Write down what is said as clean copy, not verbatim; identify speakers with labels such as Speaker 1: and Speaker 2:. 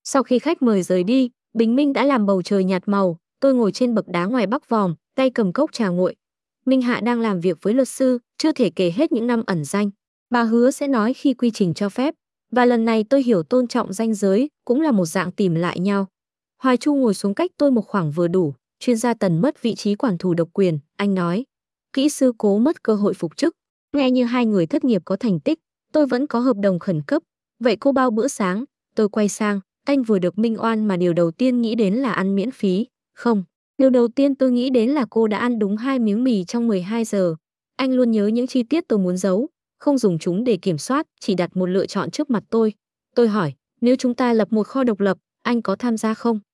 Speaker 1: Sau khi khách mời rời đi, bình minh đã làm bầu trời nhạt màu, tôi ngồi trên bậc đá ngoài bắc vòm, tay cầm cốc trà nguội. Minh Hạ đang làm việc với luật sư, chưa thể kể hết những năm ẩn danh. Bà hứa sẽ nói khi quy trình cho phép, và lần này tôi hiểu tôn trọng ranh giới cũng là một dạng tìm lại nhau. Hoài Chu ngồi xuống cách tôi một khoảng vừa đủ, chuyên gia Tần mất vị trí quản thù độc quyền, anh nói. Kỹ sư Cố mất cơ hội phục chức. Nghe như hai người thất nghiệp có thành tích, tôi vẫn có hợp đồng khẩn cấp. Vậy cô bao bữa sáng? Tôi quay sang, anh vừa được minh oan mà điều đầu tiên nghĩ đến là ăn miễn phí. Không, điều đầu tiên tôi nghĩ đến là cô đã ăn đúng 2 miếng mì trong 12 giờ. Anh luôn nhớ những chi tiết tôi muốn giấu, không dùng chúng để kiểm soát, chỉ đặt một lựa chọn trước mặt tôi. Tôi hỏi, nếu chúng ta lập một kho độc lập, anh có tham gia không?